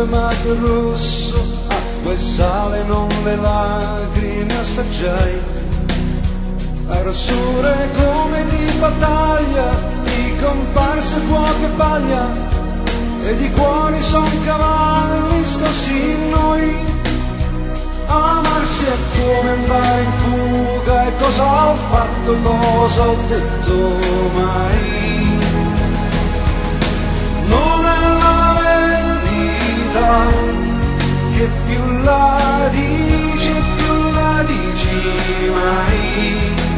sangue ma che rosso, acqua e sale non le lacrime assaggiai. Arossure come di battaglia, di comparse fuoco e paglia, e di cuori son cavalli scossi in noi. Amarsi è come andare in fuga, e cosa ho fatto, cosa ho detto mai? Non è la verità che più la dici, più la dici mai.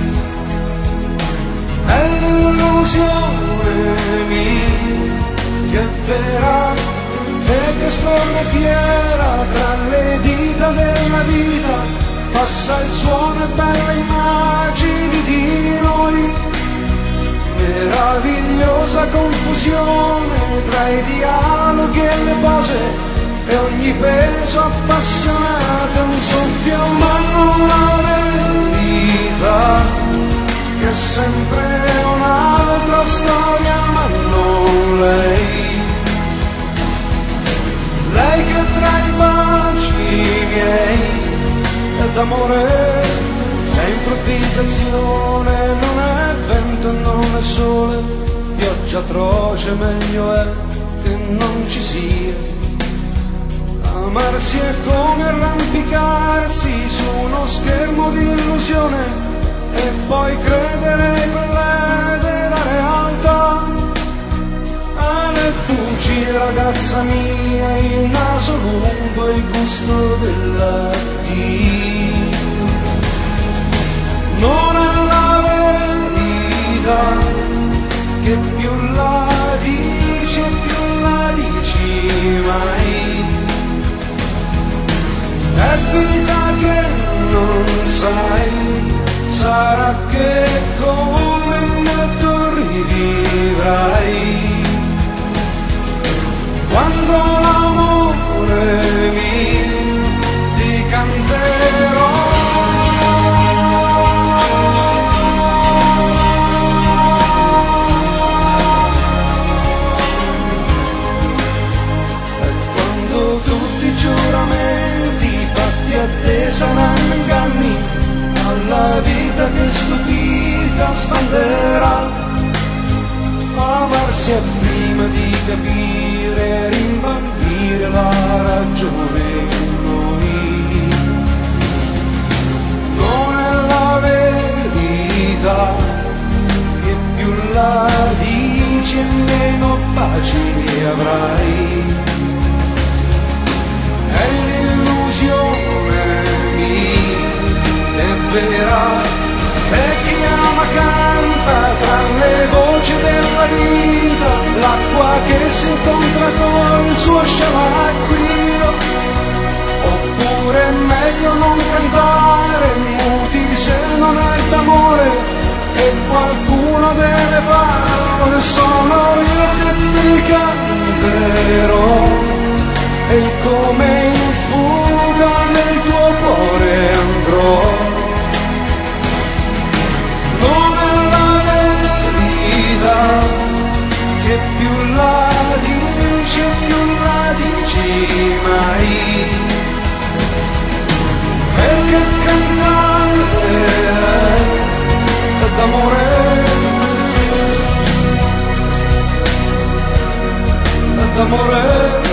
È l'illusione mia che è vera e che scorre fiera tra le dita della vita, passa il suono e belle immagini di noi. Meravigliosa confusione tra i dialoghi e le pose, e ogni peso appassionato è un soffio, ma non la verità, che è sempre un'altra storia, ma non lei. Lei che tra i baci miei è d'amore, è improvvisazione, non è vento e non è sole, pioggia atroce, meglio è che non ci sia. Amarsi è come arrampicarsi su uno schermo di illusione, e poi credere che quella della realtà. Le bugie, ragazza mia, il naso lungo e il gusto della tea. Non è la verità che più la dici, più la dici mai. È vita che non sai, sarà che come me tu rivivrai. Quando l'amore mio ti canterò. E quando tutti i giuramenti fatti a te saranno inganni, alla vita che stupita sbanderà. Amarsi è prima di capire, rimbambire la ragione in noi. Non è la verità che più la dici e meno pace avrai. È l'illusione mia, è vera, e chi ama canta tra le voci della vita, l'acqua che si incontra col suo scialacquio. Oppure è meglio non cantare muti se non è d'amore, e qualcuno deve farlo, e sono io che ti canterò, e come in fuga nel tuo cuore andrò. Che più la dici, più la dici mai. Perché cantare è d'amore, è d'amore.